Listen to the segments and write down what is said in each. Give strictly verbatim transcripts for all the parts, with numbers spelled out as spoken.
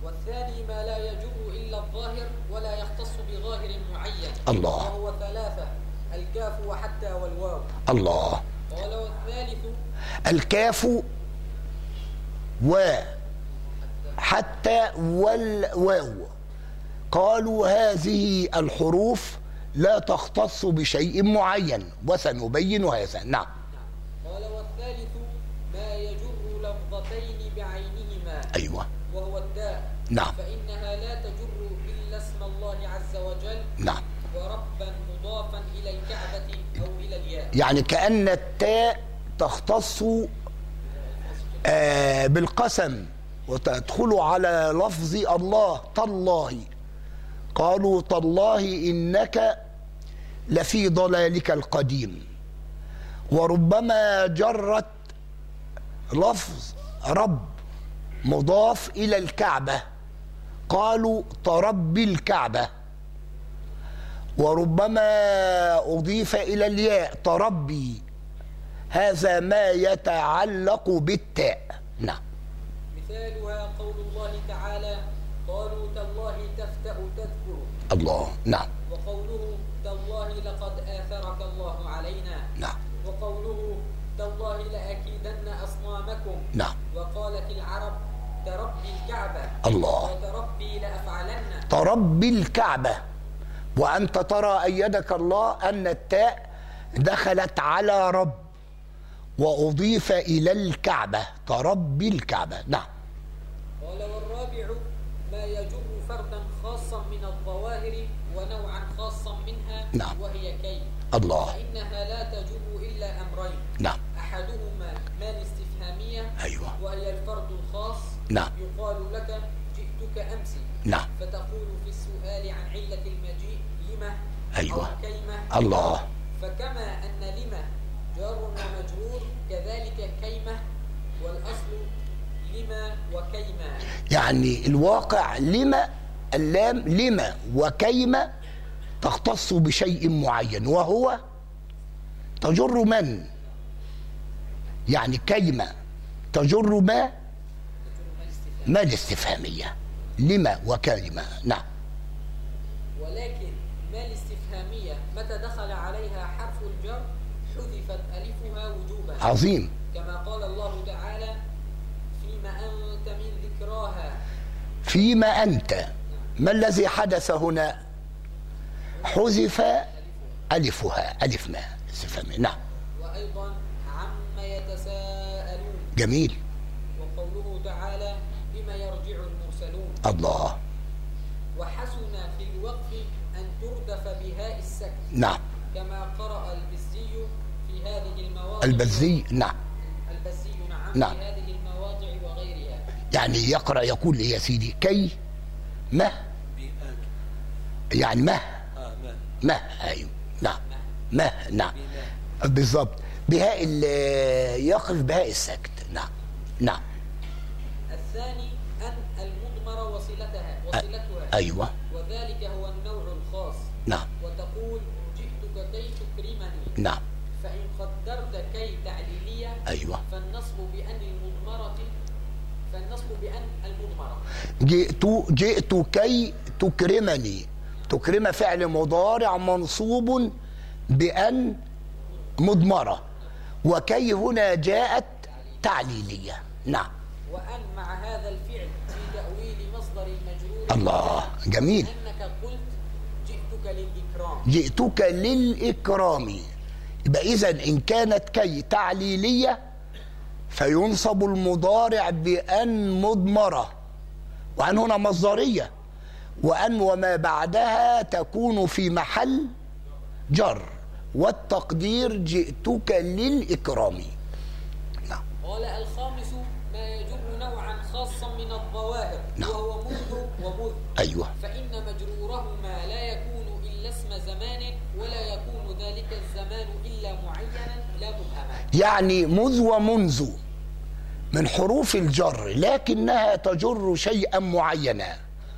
والثاني ما لا يجر إلا الظاهر ولا يختص بظاهر معين. الله. وهو ثلاثة: الكاف وحتى والواو. الله. قال والثالث الكاف وحتى والواو. قالوا هذه الحروف لا تختص بشيء معين وسنبين هذا. نعم. قال والثالث ما يجر لفظتين بعينهما. أيوة. وهو التاء. نعم. فإنها لا تجر إلا اسم الله عز وجل. نعم. وربا مضافا إلى الكعبة أو إلى الياء. يعني كأن التاء تختص آه بالقسم وتدخل على لفظ الله. تالله. قالوا تالله إنك لفي ضلالك القديم. وربما جرت لفظ رب مضاف إلى الكعبة. قالوا تربي الكعبة. وربما أضيف إلى الياء تربي. هذا ما يتعلق بالتاء. نعم. مثالها قول الله تعالى قالوا تالله تفتأ تذكر. الله. نعم. وقوله تالله لقد آثرك الله علينا. نعم. وقوله تالله لأكيدن أصنامكم. نعم. وقالت العرب تربي الكعبة. الله. وتربي لأفعلن. تربي الكعبة. وأنت ترى أيدك الله أن التاء دخلت على رب وأضيف إلى الكعبة. تربي الكعبة. نعم. قال والرابع ما يجر فردا خاصا من الظواهر ونوعا خاصا منها. نعم. وهي كي. الله. فإنها لا تجر إلا أمرين. نعم. أحدهما ما الاستفهامية. أيوة. وهي الفرد الخاص. نعم. يقال لك جئتك أمس. نعم. فتقول في السؤال عن علة المجيء لما. أيوة. أو كيما. الله. فكما أن لما جار ومجرور كذلك كيمة. والأصل لما وكيما. يعني الواقع لما اللام لما وكيما تختص بشيء معين وهو تجر من. يعني كيما تجر ما ما الاستفهامية. لما وكيما. نعم. ولكن ما الاستفهامية متى دخل عليها حرف الجر حذفت ألفها وجوبا. عظيم. كما قال الله تعالى فيما أنت من ذكراها. فيما أنت. ما الذي حدث هنا؟ حذف ألفها. ألف ما استفهامية. نعم. وأيضا عما يتساءلون. جميل. وقوله تعالى بما يرجع المرسلون. الله. وحسن في الوقف أن تردف بهاء السكت. نعم. كما قرأ البزي في هذه المواضع. البزي. نعم. البزي. نعم. نعم. في هذه المواضع وغيرها. يعني يقرأ يقول يا سيدي كي ما يعني ما ما. أيوه. نعم. ما. نعم. بالضبط. بهاء يقف بهاء السكت. نعم. نعم. الثاني أن المضمر وصلتها وصلتها. أيوة. وذلك هو النوع الخاص. نعم. وتقول جئتك كي تكرمني. نعم. فإن قدرت كي تعليلية. أيوة. فالنصب بأن المضمرة فالنصب بأن المضمرة. جئت جئت كي تكرمني. تكرم فعل مضارع منصوب بأن مضمرة. وكي هنا جاءت تعليلية. نعم. وأن مع هذا الفعل في تأويل مصدر المجرور. الله. جميل. أنك قلت جئتك للإكرام. جئتك للإكرام. يبقى إذن إن كانت كي تعليلية فينصب المضارع بأن مضمرة. وأن هنا مصدرية. وأن وما بعدها تكون في محل جر. والتقدير جئتك للإكرام. نعم. قال الخامس ما يجر نوعا خاصا من الظواهر. نعم. وهو منذ ومذ. أيوة. فإن مجرورهما لا يكون إلا اسم زمان ولا يكون ذلك الزمان إلا معينا لا مبهما. يعني مذ ومنذ من حروف الجر لكنها تجر شيئا معينا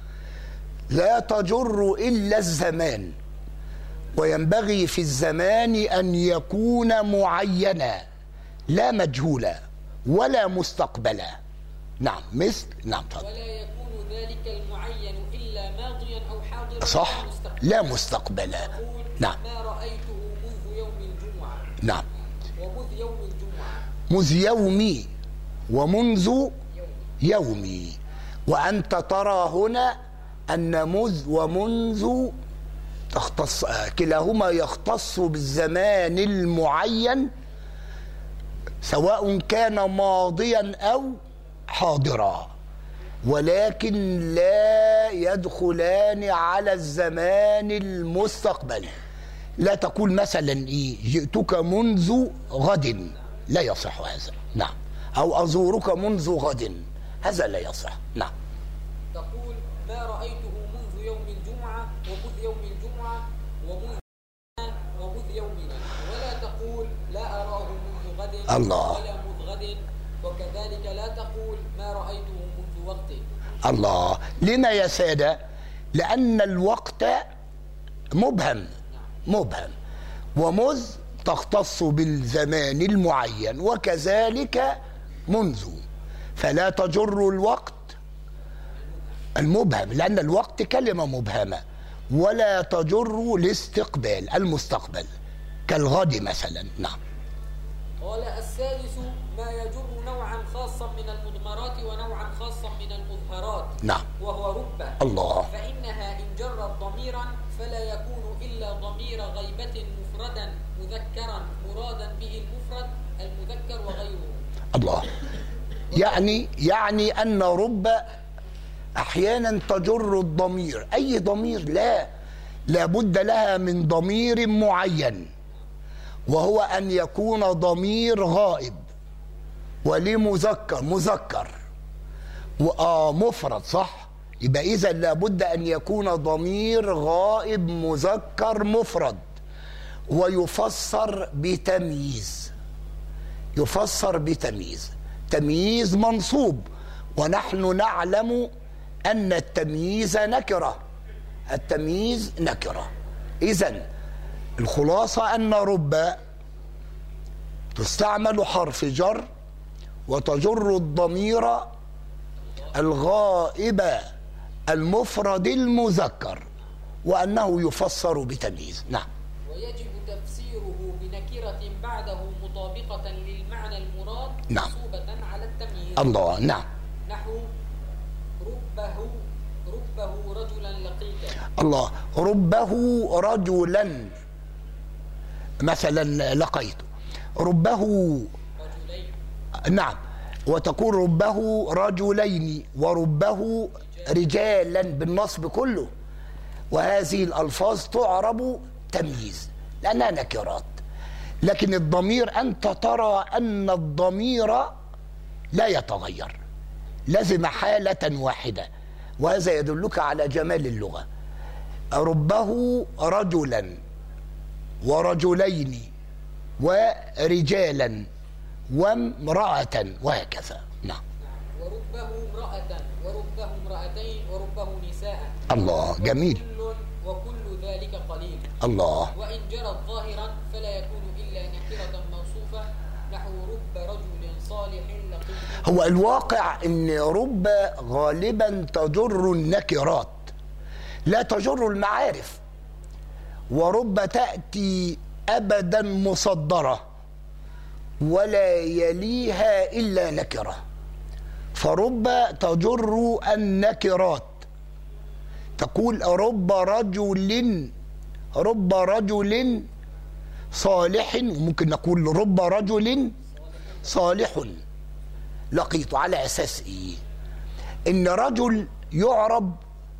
لا تجر إلا الزمان. وينبغي في الزمان أن يكون معينا لا مجهولا ولا مستقبلا. نعم. مثل. نعم. طبعا. ولا يكون ذلك ذلك المعين إلا ماضيا أو حاضرا صح، لا مستقبلا. نعم. ما رأيته منذ يوم الجمعة. نعم. ومذ يوم الجمعة. مذ يومي ومنذ يومي. وأنت ترى هنا أن مذ ومنذ تختص كلاهما يختص بالزمان المعين، سواء كان ماضيا أو حاضرا، ولكن لا يدخلان على الزمان المستقبلي. لا تقول مثلا إيه جئتك منذ غد، لا يصح هذا. نعم. أو أزورك منذ غد، هذا لا يصح. نعم. تقول ما رأيته منذ يوم الجمعة ومذ يوم الجمعة ومذ ومذ يومنا، ولا تقول لا أراه منذ غد الله. ولا مذ غد، وكذلك لا تقول ما رأيته منذ وقت. الله. لما يا سادة؟ لأن الوقت مبهم مبهم، ومذ تختص بالزمان المعين، وكذلك منذ، فلا تجر الوقت المبهم، لأن الوقت كلمة مبهمة، ولا تجر الاستقبال المستقبل كالغد مثلا. نعم. قال السادس ما يجر نوعا خاصا من المضمرات ونوعا خاصا من المظهرات. نعم. وهو رب. الله. فإنها إن جرت ضميرا فلا يكون إلا ضمير غيبة مفردا مذكرا مرادا به المفرد المذكر وغيره. الله. يعني يعني أن رب أحيانا تجر الضمير، أي ضمير، لا لابد لها من ضمير معين، وهو أن يكون ضمير غائب، ولمذكر مذكر وآه مفرد، صح؟ يبقى إذا لابد أن يكون ضمير غائب مذكر مفرد، ويفسر بتمييز. يفسر بتمييز، تمييز منصوب، ونحن نعلم أن التمييز نكرة. التمييز نكرة. إذن الخلاصة أن رب تستعمل حرف جر وتجر الضمير الغائب المفرد المذكر، وأنه يفسر بتمييز. نعم. ويجب تفسيره بنكرة بعده مطابقة للمعنى المراد. نعم. منصوبة على التمييز. الله. نعم. نحو ربه ربه رجلا لقيتا. الله. ربه رجلا مثلا لقيته، ربه رجلين. نعم. وتقول ربه رجلين وربه رجالا بالنصب كله، وهذه الألفاظ تعرب تمييز لأنها نكرات. لكن الضمير أنت ترى أن الضمير لا يتغير، لازم حالة واحدة، وهذا يدلك على جمال اللغة. ربه رجلا ورجلين ورجالا وامرأة وهكذا. نعم. وربه امرأة وربه امرأتين وربه نساء. الله. جميل. وكل, وكل ذلك قليل. الله. وإن جرت ظاهرا فلا يكون إلا نكرة موصوفة، نحو رب رجل صالح لقيت. هو الواقع ان رب غالبا تجر النكرات لا تجر المعارف، ورب تأتي أبدا مصدرة ولا يليها إلا نكرة، فرب تجر النكرات. تقول رب رجل رب رجل صالح، وممكن نقول رب رجل صالح لقيت، على أساس إيه؟ إن رجل يعرب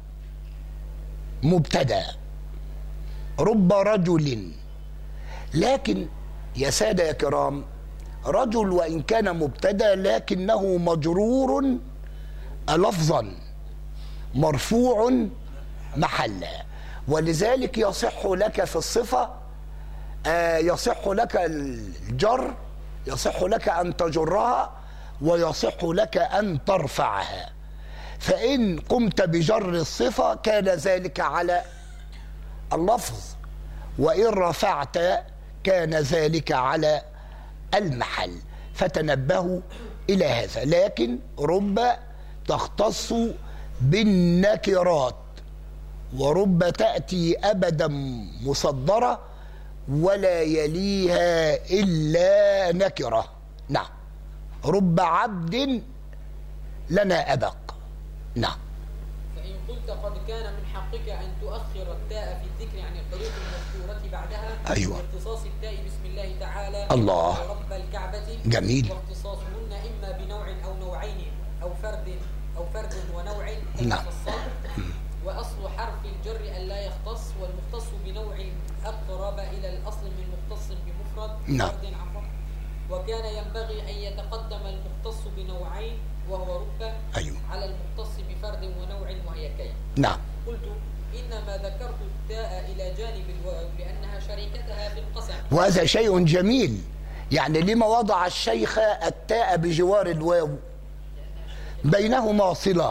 مبتدأ، رب رجل، لكن يا سادة يا كرام رجل وإن كان مبتدأ لكنه مجرور لفظا مرفوع محلا، ولذلك يصح لك في الصفة آه يصح لك الجر، يصح لك أن تجرها ويصح لك أن ترفعها. فإن قمت بجر الصفة كان ذلك على اللفظ، وإن رفعت كان ذلك على المحل، فتنبهوا إلى هذا. لكن رب تختص بالنكرات، ورب تأتي أبدا مصدرة ولا يليها إلا نكرة. نعم. رب عبد لنا أبق. نعم. فإن قلت قد كان من حقك أن تؤخر التاء في الذكر عن الحروف المذكورة بعدها. أيوة. واختصاص التاء بسم الله تعالى الله. رب الكعبة. جميل. واختصاصهن إما بنوع أو نوعين أو فرد أو فرد ونوع. نعم. وأصل حرف الجر أن لا يختص، والمختص بنوع أقرب إلى الأصل من مختص بمفرد. نعم. فرد عفوا. وكان ينبغي أن يتقدم المختص بنوعين وهو رب. أيوة. على المختص بفرد ونوع وهي كي. نعم. قلت إنما ذكرت التاء إلى جانب الواو لأنها شريكتها في القسم. وهذا شيء جميل. يعني لما وضع الشيخ التاء بجوار الواو؟ بينهما صلة،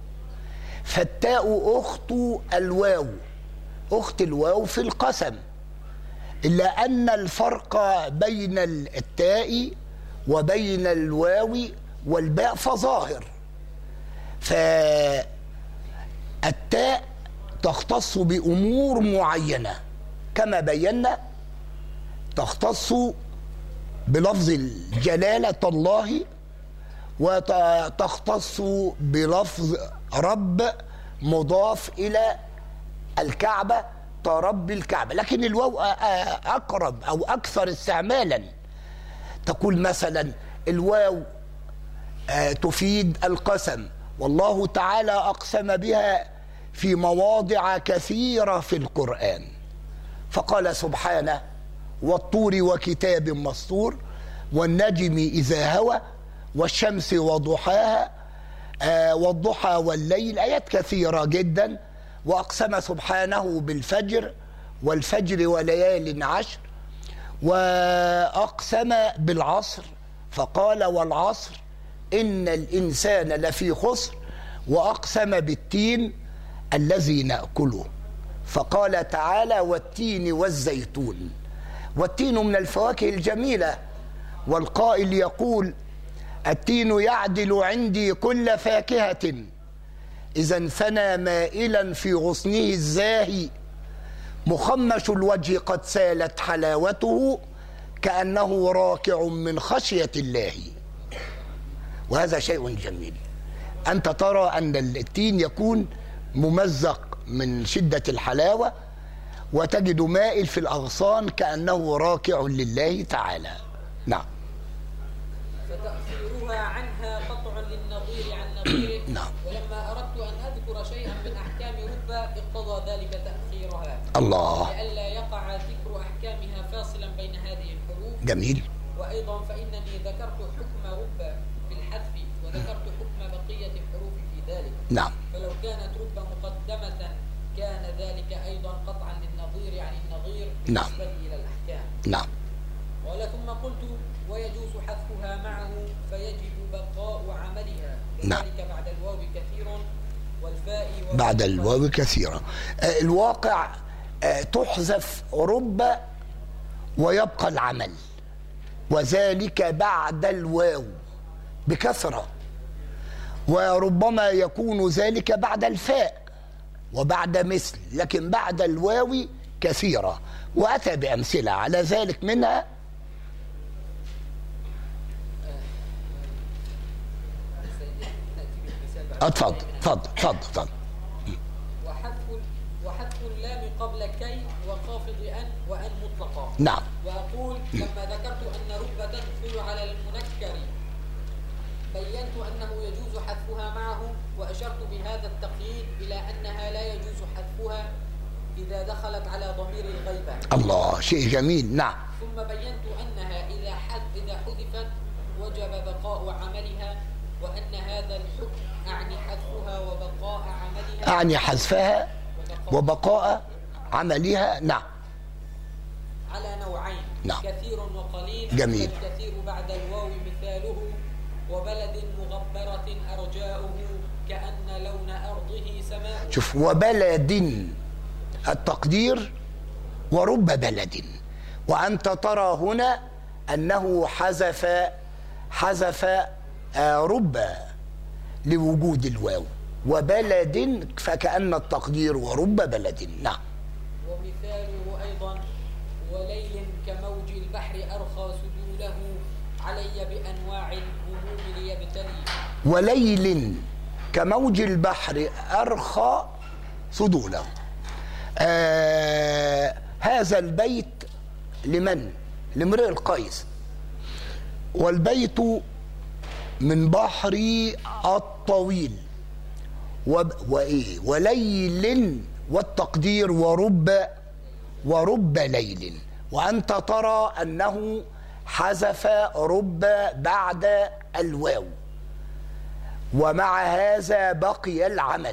فالتاء أخت الواو، أخت الواو في القسم، إلا أن الفرق بين التاء وبين الواو والباء فظاهر. فالتاء تختص بأمور معينة كما بينا، تختص بلفظ الجلالة الله، وتختص بلفظ رب مضاف إلى الكعبة كرب الكعبة. لكن الواو أقرب أو أكثر استعمالا. تقول مثلا الواو تفيد القسم، والله تعالى أقسم بها في مواضع كثيرة في القرآن، فقال سبحانه والطور وكتاب مسطور والنجم إذا هوى والشمس وضحاها آه والضحى والليل، آيات كثيرة جدا. وأقسم سبحانه بالفجر والفجر وليال عشر، وأقسم بالعصر فقال والعصر إن الإنسان لفي خسر، وأقسم بالتين الذي نأكله فقال تعالى والتين والزيتون. والتين من الفواكه الجميلة، والقائل يقول التين يعدل عندي كل فاكهة إذا انثنى مائلا في غصنه الزاهي، مخمش الوجه قد سالت حلاوته كأنه راكع من خشية الله. وهذا شيء جميل. أنت ترى أن التين يكون ممزق من شدة الحلاوة، وتجد مائل في الأغصان كأنه راكع لله تعالى. نعم. فتأخيرها عنها قطع للنظير عن نظيره. نعم. ولما أردت أن أذكر شيئا من أحكام رب اقتضى ذلك تأخيرها، الله، لئلا يقع ذكر أحكامها فاصلا بين هذه الحروف. جميل. وأيضا فإنني ذكرت حكم رب بالحذف وذكرت حكم بقية الحروف في ذلك. نعم. فلو كانت رب مقدمة كان ذلك أيضا قطعا للنظير عن النظير بالنسبة نعم. إلى الأحكام. نعم. قال ثم قلت ويجوز حذفها معه فيجب بقاء عملها، نعم. وذلك بعد الواو كثير والفاء بعد الواو كثيرا. آه الواقع آه تحذف رب ويبقى العمل، وذلك بعد الواو بكثرة، وربما يكون ذلك بعد الفاء وبعد مثل، لكن بعد الواو كثيرة. وأتى بأمثلة على ذلك، منها اتفضل اتفضل اتفضل اتفضل. وحذف وحذف اللام قبل كي وخافض ان وان مطلقا. نعم. واقول لما ذكرت ان رب تدخل على المنكر بينت انه يجوز حذفها معه، واشرت بهذا التقييد الى انها لا يجوز حذفها اذا دخلت على ضمير الغيبه. الله، شيء جميل. نعم. ثم بينت انها اذا حذ اذا حذفت وجب بقاء عملها، وان هذا الحكم اعني حذفها وبقاء عملها، أعني حذفها وبقاء عملها. نعم. على نوعين. نعم. كثير وقليل. جميل. الكثير بعد الواو مثاله وبلد مغبرة أرجاؤه كأن لون أرضه سماء. شوف، وبلد التقدير ورب بلد، وأنت ترى هنا أنه حذف حذف رب لوجود الواو، وبلد فكأن التقدير ورب بلد. نعم. ومثاله أيضا وليل كموج البحر أرخى سدوله علي بأنواع الهموم ليبتلي. وليل كموج البحر أرخى سدوله. آه هذا البيت لمن؟ لامرئ القيس. والبيت من بحري الطويل وإيه وليل والتقدير ورب ورب ليل. وأنت ترى أنه حذف رب بعد الواو، ومع هذا بقي العمل،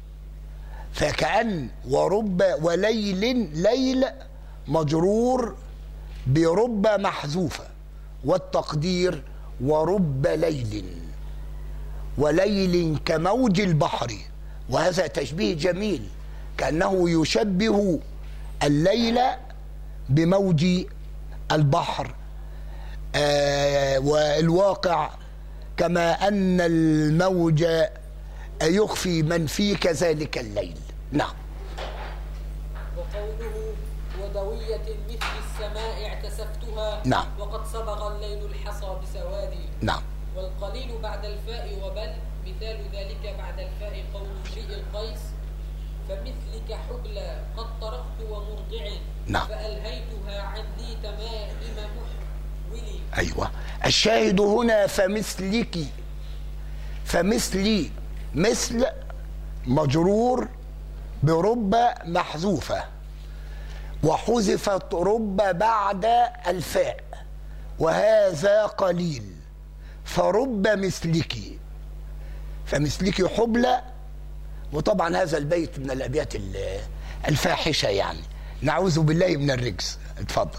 فكأن ورب وليل ليل مجرور برب محذوفة، والتقدير ورب ليل. وليل كموج البحر، وهذا تشبيه جميل، كأنه يشبه الليل بموج البحر. آه والواقع كما أن الموج يخفي من فيه كذلك الليل. نعم. وقوله ودوية مثل السماء اعتسفتها. نعم. وقد صبغ الليل الحصى بسوادي. نعم. والقليل بعد الفاء وبل مثال ذلك بعد الفاء قول امرئ القيس فمثلك حبلى قد طرقت ومرضع. نعم. فألهيتها عن ذي تمائم محولي. أيوة، الشاهد هنا فمثلك، فمثلي، مثل مجرور برب محذوفة، وحذفت رب بعد الفاء، وهذا قليل، فرب مثلك، فمثلك حبلى. وطبعا هذا البيت من الأبيات الفاحشة، يعني نعوذ بالله من الرجس. اتفضل.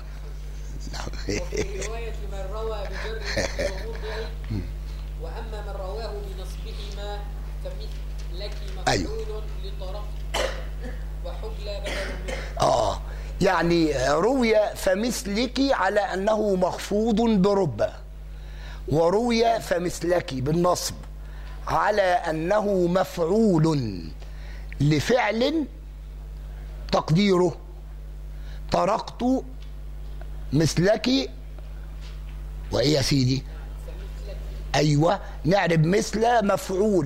وفي رواية من روى بجر ومرضع، وأما من رواه بنصبهما فمثلك مفعول. أيوه. لطرف وحبلى بدل منه. اه يعني روي فمثلك على أنه مخفوض برب، وروي فمثلك بالنصب على أنه مفعول لفعل تقديره طرقت مثلك. وإيه يا سيدي؟ أيوة، نعرب مثل مفعول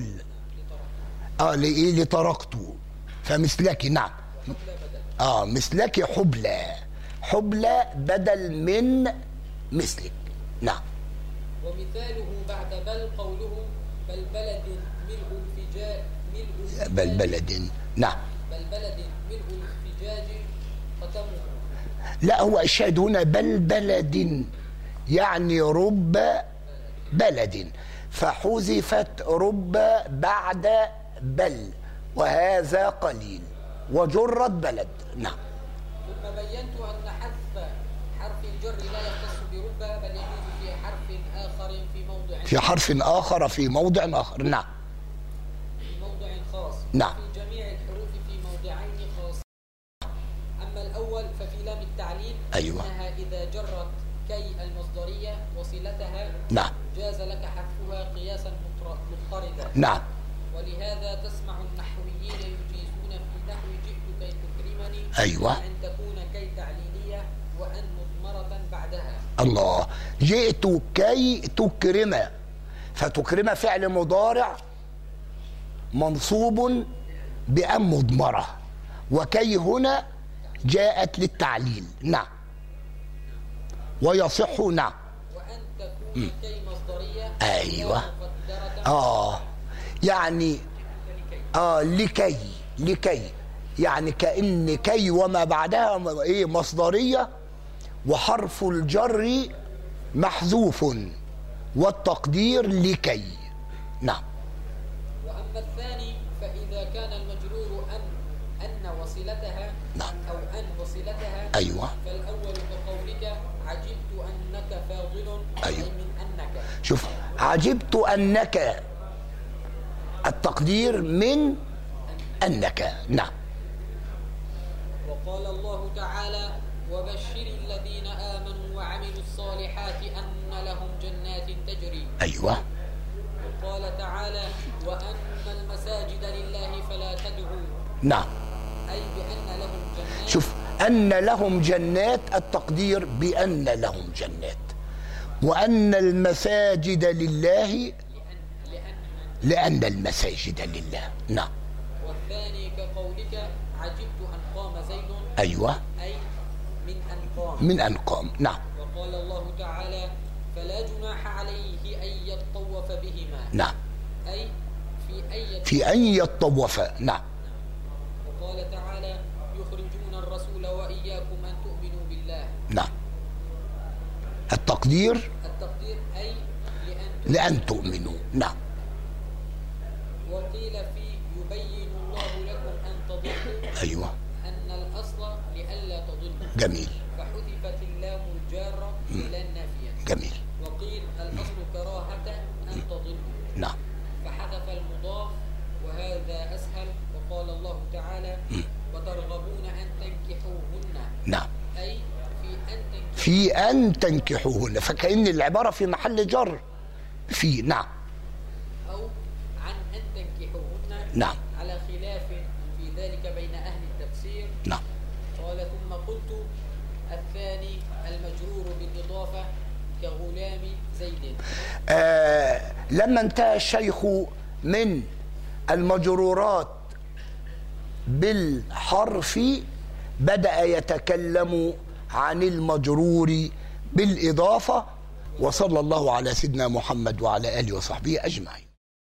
اه لإيه؟ لطرقته، فمثلك. نعم. اه مثلك حبلى، حبلى بدل من مثلك. نعم. ومثاله بعد بل قوله بل بلد ملء الفجاج ملء بل بلد. نعم. بل بلد ملء الفجاج ختمه. لا، هو الشاهد هنا بل بلد، يعني رب بلد، فحذفت رب بعد بل، وهذا قليل، وجرت بلد. نعم. ثم بينت أن حذف حرف الجر لا يختص برب، بل يجوز في حرف آخر في موضع في حرف آخر في موضع آخر. نعم. في موضع خاص. نعم. في جميع الحروف في موضعين خاص. أما الأول ففي لام التعليل. أيوة. إنها إذا جرت كي المصدرية وصلتها. نعم. جاز لك حذفها قياسا مضطردا. نعم. ولهذا تسمع النحويين يجيزون في نحو جئت كي تكرمني. أيوة. أن تكون كي تعليلية وأن مضمرة بعدها. الله. جئت كي تكرم، فتكرم فعل مضارع منصوب بأن مضمرة، وكي هنا جاءت للتعليل. نعم. ويصح. نعم. وأن تكون كي مصدرية. أيوة. آه يعني آه لكي لكي يعني كأن كي وما بعدها إيه مصدرية، وحرف الجر محذوف، والتقدير لكي. نعم. وأما الثاني فإذا كان المجرور أن أن وصلتها. نعم. أو أن وصلتها. أيوة. فالأول كقولك عجبت أنك فاضل. أيوة. أي من أنك. شوف، عجبت أنك، التقدير من أنك. نعم. وقال الله تعالى وبشر الذين آمنوا وعملوا الصالحات أن لهم جنات تجري. أيوة. وقال تعالى وأن المساجد نعم. أي بأن لهم جنات. شوف، أن لهم جنات التقدير بأن لهم جنات، وأن المساجد لله لأن, لأن لأن, المساجد لله. نعم. والثاني كقولك عجبت أن قام زيد. أيوة. أي من أن قام. من أن قام. نعم. وقال الله تعالى فلا جناح عليه أن يطوف بهما. نعم. أي في أن في أن يطوف. نعم. وقال تعالى يخرجون الرسول وإياكم أن تؤمنوا بالله. نعم. التقدير التقدير أي لأن, لأن تؤمنوا. نعم. وقيل في يبين الله لكم أن تضلوا. أيوة. أن الأصل لئلا تضلوا. جميل. فحذفت اللام الجارة إلى النافية. جميل. وقيل الأصل كراهة أن تضلوا. نعم. فحذف المضاف وهذا أسهل. وقال الله تعالى وترغبون أن تنكحوهن. نعم. أي في أن تنكحوهن. في أن تنكحوهن، فكأن العبارة في محل جر في. نعم. أو عن أن تنكحوهن. نعم. على خلاف في ذلك بين أهل التفسير. نعم. قال ثم قلت الثاني المجرور بالإضافة كغلام زيد. آه لما انتهى الشيخ من المجرورات بالحرف بدأ يتكلم عن المجرور بالإضافة. وصلى الله على سيدنا محمد وعلى آله وصحبه أجمعين.